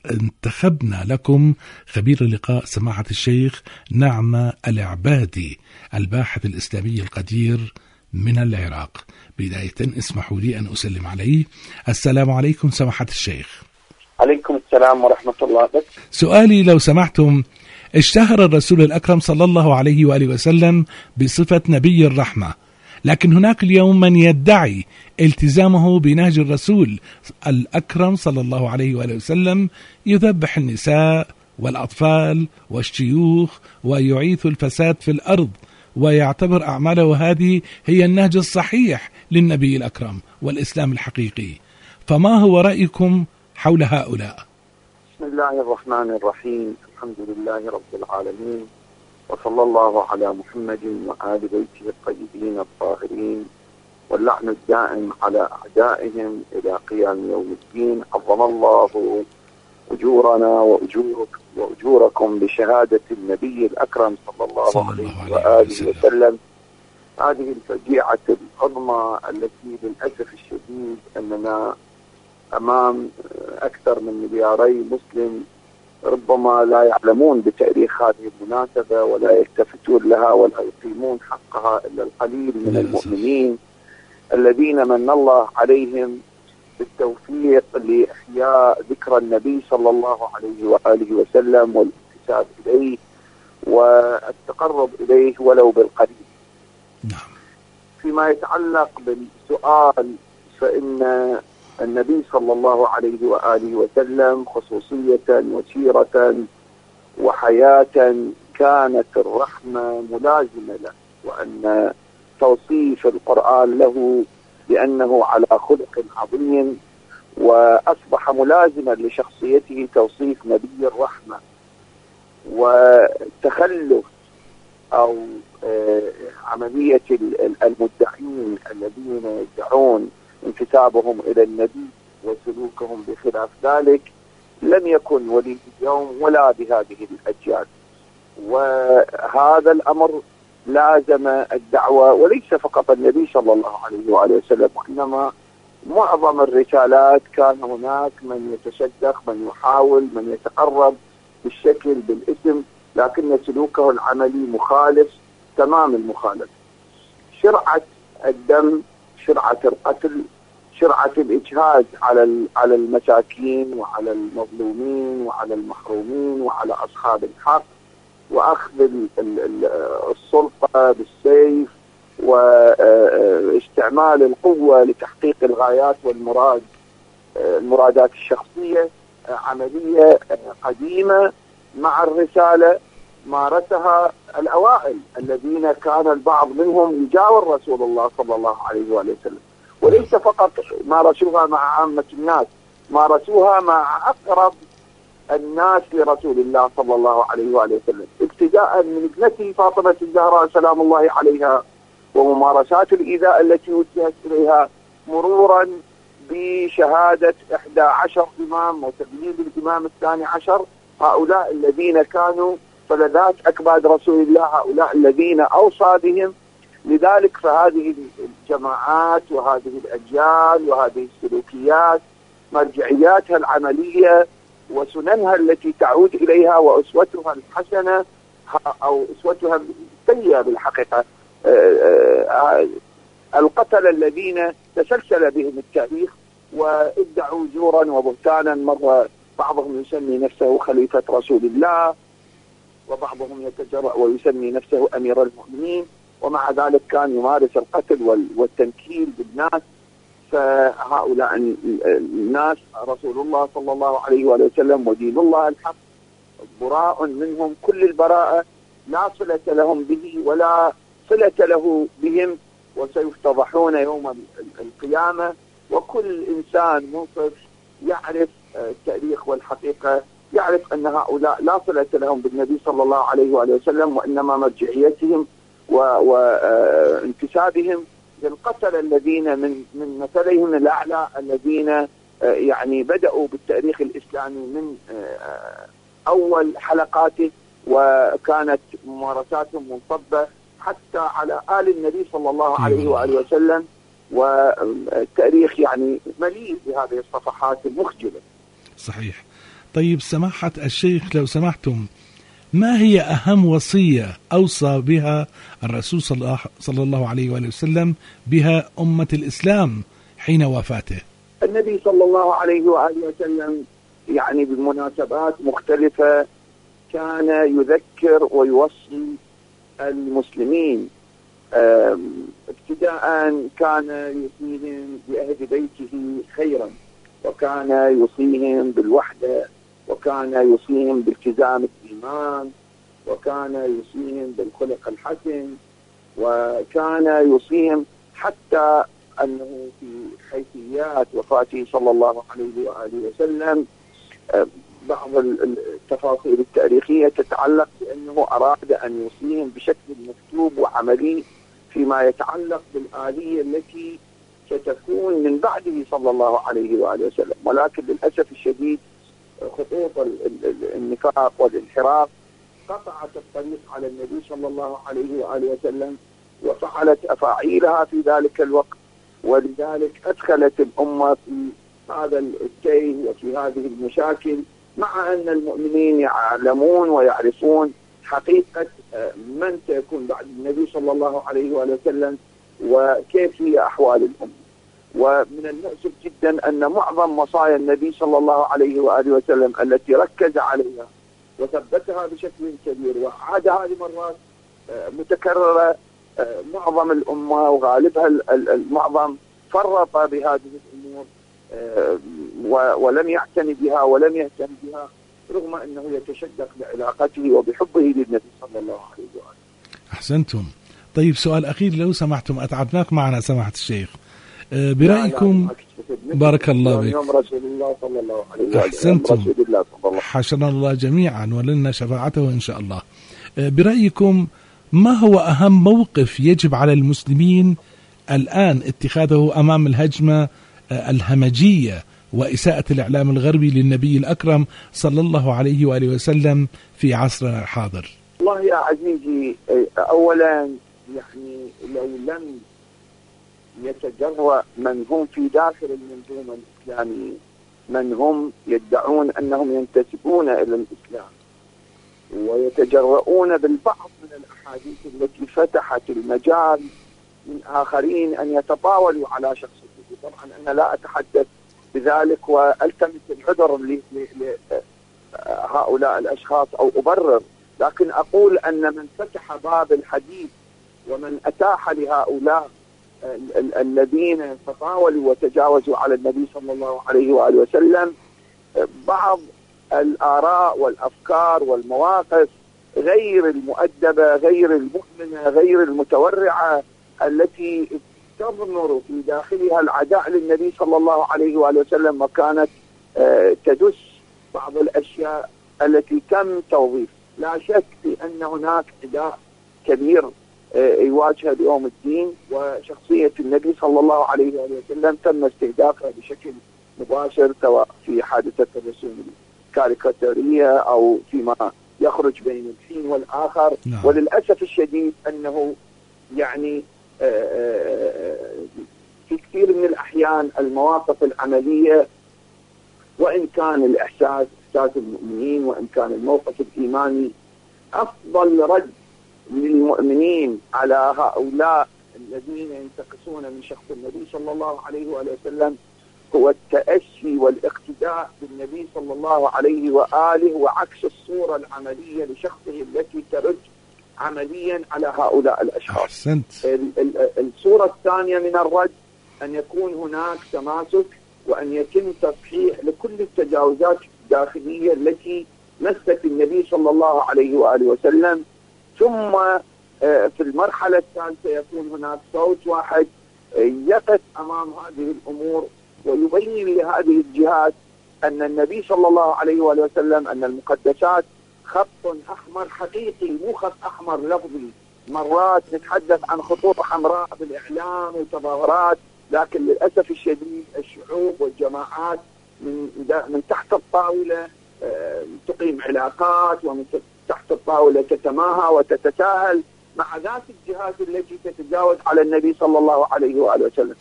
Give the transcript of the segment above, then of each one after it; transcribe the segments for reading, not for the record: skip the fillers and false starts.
انتخبنا لكم خبير اللقاء سماحة الشيخ نعمة العبادي، الباحث الإسلامي القدير من العراق. بداية اسمحوا لي أن أسلم عليه. السلام عليكم سماحة الشيخ. عليكم السلام ورحمة الله. بس سؤالي لو سمحتم، اشتهر الرسول الأكرم صلى الله عليه وآله وسلم بصفة نبي الرحمة، لكن هناك اليوم من يدعي التزامه بنهج الرسول الأكرم صلى الله عليه وآله وسلم، يذبح النساء والأطفال والشيوخ ويعيث الفساد في الأرض، ويعتبر أعماله هذه هي النهج الصحيح للنبي الأكرم والإسلام الحقيقي. فما هو رأيكم حول هؤلاء؟ بسم الله الرحمن الرحيم. الحمد لله رب العالمين، وصلى الله على محمد وآل بيته الطيبين الطاهرين، واللعن الدائم على أعدائهم إلى قيام يوم الدين. عظم الله أجورنا وأجوركم بشهادة النبي الأكرم صلى الله عليه وآله وسلم. هذه الفجيعة العظمى التي للأسف الشديد أننا أمام أكثر من 2 مليار مسلم ربما لا يعلمون بتاريخ هذه المناسبة ولا يلتفتون لها ولا يقيمون حقها إلا القليل من المؤمنين الذين من الله عليهم بالتوفيق لإحياء ذكرى النبي صلى الله عليه وآله وسلم والانتساب إليه والتقرب إليه ولو بالقليل. فيما يتعلق بالسؤال، فإن النبي صلى الله عليه وآله وسلم خصوصية وسيرة وحياة كانت الرحمة ملازمة له، وأن توصيف القرآن له بأنه على خلق عظيم وأصبح ملازما لشخصيته توصيف نبي الرحمة. وتخلف أو عملية المدعين الذين يدعون انتسابهم إلى النبي وسلوكهم بخلاف ذلك لم يكن ولي اليوم ولا بهذه الأجيال. وهذا الأمر لازم الدعوة، وليس فقط النبي صلى الله عليه وآله وسلم، وإنما معظم الرسالات كان هناك من يتشدق، من يحاول، من يتقرب بالشكل بالاسم، لكن سلوكه العملي مخالف تمام المخالف. شرعة الدم، شرعة القتل، شرعة الإجهاد على المساكين وعلى المظلومين وعلى المحرومين وعلى أصحاب الحق، وأخذ السلطة بالسيف واستعمال القوة لتحقيق الغايات المرادات الشخصية، عملية قديمة مع الرسالة مارسها الأوائل الذين كان البعض منهم يجاور رسول الله صلى الله عليه وآله وسلم، وليس فقط مارسوها مع عامة الناس، مارسوها مع أقرب الناس لرسول الله صلى الله عليه وآله وسلم، ابتداء من ابنته فاطمة الزهراء سلام الله عليها وممارسات الإيذاء التي وجهت إليها، مرورا بشهادة 11 إمام وتبييض الإمام الثاني عشر، هؤلاء الذين كانوا فلذات أكباد رسول الله، هؤلاء الذين أوصى بهم. لذلك فهذه الجماعات وهذه الأجيال وهذه السلوكيات مرجعياتها العملية وسننها التي تعود إليها وأسوتها الحسنة أو أسوتها السيئة بالحقيقة القتل الذين تسلسل بهم التاريخ وادعوا زورا وبهتانا. مرة بعضهم يسمي نفسه خليفة رسول الله، وبعضهم يتجرأ ويسمي نفسه أمير المؤمنين، ومع ذلك كان يمارس القتل والتنكيل بالناس. فهؤلاء الناس رسول الله صلى الله عليه وآله وسلم ودين الله الحق براء منهم كل البراءة، لا صلة لهم به ولا صلة له بهم، وسيفتضحون يوم القيامة. وكل إنسان منصف يعرف التاريخ والحقيقة يعرف أن هؤلاء لا صلة لهم بالنبي صلى الله عليه وآله وسلم، وإنما مرجعيتهم وانتسابهم للقتل الذين من مثلهم الأعلى الذين يعني بدأوا بالتاريخ الإسلامي من أول حلقاته، وكانت ممارساتهم منصبة حتى على آل النبي صلى الله عليه وآله وسلم. والتاريخ يعني مليء بهذه الصفحات المخجلة. صحيح. طيب سماحة الشيخ لو سمحتم، ما هي أهم وصية أوصى بها الرسول صلى الله عليه وآله وسلم بها أمة الإسلام حين وفاته؟ النبي صلى الله عليه وآله وسلم يعني بمناسبات مختلفة كان يذكر ويوصي المسلمين. ابتداء كان يوصيهم بأهل بيته خيرا، وكان يوصيهم بالوحدة، وكان يوصيهم بالتزام الإيمان، وكان يوصيهم بالخلق الحسن، وكان يوصيهم حتى أنه في حيثيات وفاته صلى الله عليه وآله وسلم بعض التفاصيل التاريخية تتعلق بأنه أراد أن يوصيهم بشكل مكتوب وعملي فيما يتعلق بالآلية التي ستكون من بعده صلى الله عليه وآله وسلم. ولكن للأسف الشديد خطوط النفاق والانحراف قطعت الطريق على النبي صلى الله عليه وآله وسلم، وفعلت أفاعيلها في ذلك الوقت، ولذلك أدخلت الأمة في هذا التيه وفي هذه المشاكل، مع أن المؤمنين يعلمون ويعرفون حقيقة من سيكون بعد النبي صلى الله عليه وآله وسلم وكيف هي أحوال الأمة. ومن المؤسف جدا أن معظم وصايا النبي صلى الله عليه وآله وسلم التي ركز عليها وثبتها بشكل كبير وعاد هذه مرات متكررة، معظم الأمة وغالبها المعظم فرط بهذه الأمور ولم يعتني بها ولم يهتم بها، رغم أنه يتشدق بعلاقته وبحبه للنبي صلى الله عليه وآله. أحسنتم. طيب سؤال أخير لو سمحتم، أتعبناك معنا سماحة الشيخ، برأيكم بارك الله بك يوم رسول الله صلى الله عليه وآله. أحسنتم، حشرنا الله جميعا ولنا شفاعته إن شاء الله. برأيكم ما هو أهم موقف يجب على المسلمين الآن اتخاذه أمام الهجمة الهمجية وإساءة الإعلام الغربي للنبي الأكرم صلى الله عليه وآله وسلم في عصرنا الحاضر؟ والله يا عزيزي، أولا يعني لو لم يتجرأ من هم في داخل المنظومة الإسلامية، من هم يدعون أنهم ينتسبون إلى الإسلام ويتجرؤون بالبعض من الأحاديث التي فتحت المجال من آخرين أن يتطاولوا على شخص النبي. طبعا أنا لا أتحدث بذلك وألتمس العذر لهؤلاء الأشخاص أو أبرر، لكن أقول أن من فتح باب الحديث ومن أتاح لهؤلاء الذين تطاولوا وتجاوزوا على النبي صلى الله عليه وآله وسلم بعض الآراء والأفكار والمواقف غير المؤدبة، غير المؤمنة، غير المتورعة، التي تضمر في داخلها العداء للنبي صلى الله عليه وآله وسلم، وكانت تدس بعض الأشياء التي تم توظيف. لا شك في أن هناك عداء كبير يواجه اليوم الدين، وشخصية النبي صلى الله عليه وآله وسلم تم استهدافها بشكل مباشر، سواء في حادثة الرسوم الكاريكاتورية أو فيما يخرج بين الحين والآخر. نعم. وللأسف الشديد أنه يعني في كثير من الأحيان المواقف العملية، وإن كان الإحساس إحساس المؤمنين، وإن كان الموقف الإيماني، أفضل رد للمؤمنين على هؤلاء الذين ينتقصون من شخص النبي صلى الله عليه وآله وسلم هو التأسي والاقتداء بالنبي صلى الله عليه وآله، وعكس الصورة العملية لشخصه التي ترد عمليا على هؤلاء الأشخاص. الصورة الثانية من الرد أن يكون هناك تماسك وأن يتم تصحيح لكل التجاوزات الداخلية التي مست النبي صلى الله عليه وآله وسلم. ثم في المرحلة الثالثة يكون هناك صوت واحد يقف أمام هذه الأمور ويبين لهذه الجهات أن النبي صلى الله عليه وآله وسلم، أن المقدسات خط أحمر حقيقي، مو خط أحمر لفظي. مرات نتحدث عن خطوط حمراء بالإعلام وتظاهرات، لكن للأسف الشديد الشعوب والجماعات من تحت الطاولة تقيم علاقات، ومن تحت الطاولة تتماهى وتتساهل مع ذات الجهات التي تتجاوز على النبي صلى الله عليه وآله وسلم.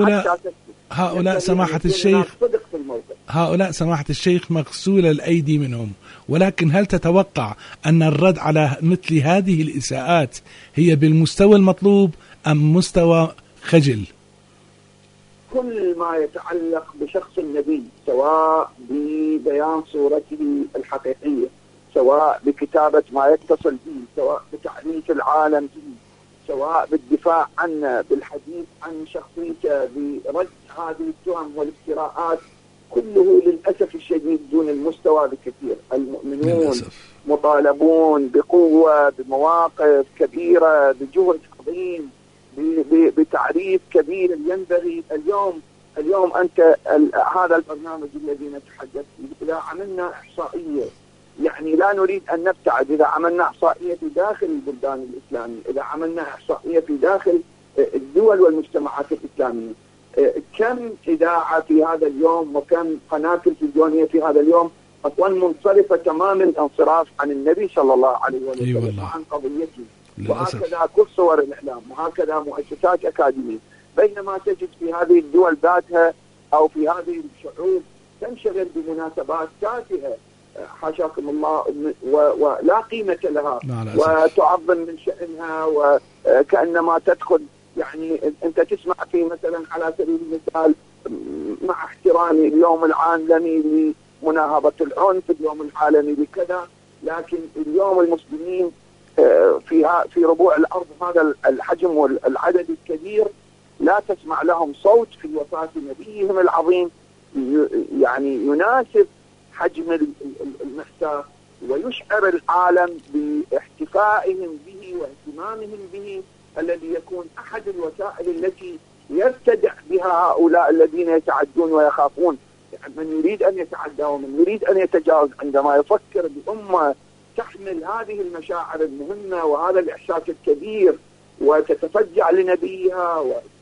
هؤلاء سماحة الشيخ، هؤلاء سماحة الشيخ مغسول الأيدي منهم، ولكن هل تتوقع أن الرد على مثل هذه الإساءات هي بالمستوى المطلوب أم مستوى خجل؟ كل ما يتعلق بشخص النبي، سواء ببيان صورته الحقيقية، سواء بكتابة ما يتصل به، سواء بتعريف العالم به، سواء بالدفاع عنه، بالحديث عن شخصيته، برد هذه التهم والافتراءات، كله للأسف الشديد دون المستوى بكثير. المؤمنون مطالبون بقوة، بمواقف كبيرة، بجهد عظيم، بتعريف كبير ينبغي. اليوم أنت هذا البرنامج الذي نتحدث فيه، إذا عملنا إحصائية، يعني لا نريد أن نبتعد، إذا عملنا إحصائية في داخل البلدان الإسلامية، إذا عملنا إحصائية في داخل الدول والمجتمعات الإسلامية، كم إذاعة في هذا اليوم وكم قناة تلفزيونية في هذا اليوم أصلا منصرفة تمام الانصراف عن النبي صلى الله عليه وسلم وعن قضيته. وهكذا كل صور الإعلام، وهكذا مؤسسات أكاديمية، بينما تجد في هذه الدول ذاتها أو في هذه الشعوب تنشغل بمناسبات تافهة حاشاكم الله ولا قيمة لها، وتعظم من شأنها، وكأنما تدخل، يعني أنت تسمع في مثلا على سبيل المثال، مع احترامي، اليوم العالمي لمناهضة العنف، اليوم العالمي لكذا، لكن اليوم المسلمين في ربوع الأرض هذا الحجم والعدد الكبير لا تسمع لهم صوت في وفاة نبيهم العظيم يعني يناسب حجم المأساة، ويشعر العالم باحتفائهم به واهتمامهم به، الذي يكون أحد الوسائل التي يرتدع بها هؤلاء الذين يتعدون ويخافون. يعني من يريد أن يتعدى ومن يريد أن يتجاوز، عندما يفكر بأمة تحمل هذه المشاعر المهمة وهذا الإحساس الكبير وتتفجع لنبيها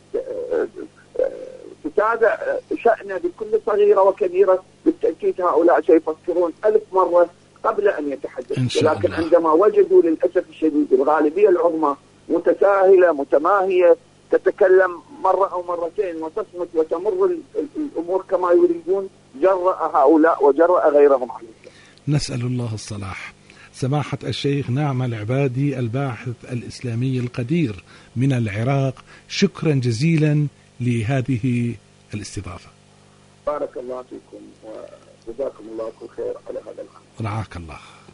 وتتابع شأنه بكل صغيرة وكبيرة، بالتأكيد هؤلاء سيفكرون 1000 مرة قبل أن يتحدثوا. لكن عندما وجدوا للأسف الشديد الغالبية العظمى متساهلة متماهية، تتكلم مرة أو مرتين وتصمت وتمر الأمور كما يريدون، جرأ هؤلاء وجرأ غيرهم عليه. نسأل الله الصلاح. سماحة الشيخ نعم العبادي، الباحث الإسلامي القدير من العراق، شكرا جزيلا لهذه الاستضافة. بارك الله فيكم وجزاكم الله كل خير على هذا الأمر. رعاك الله.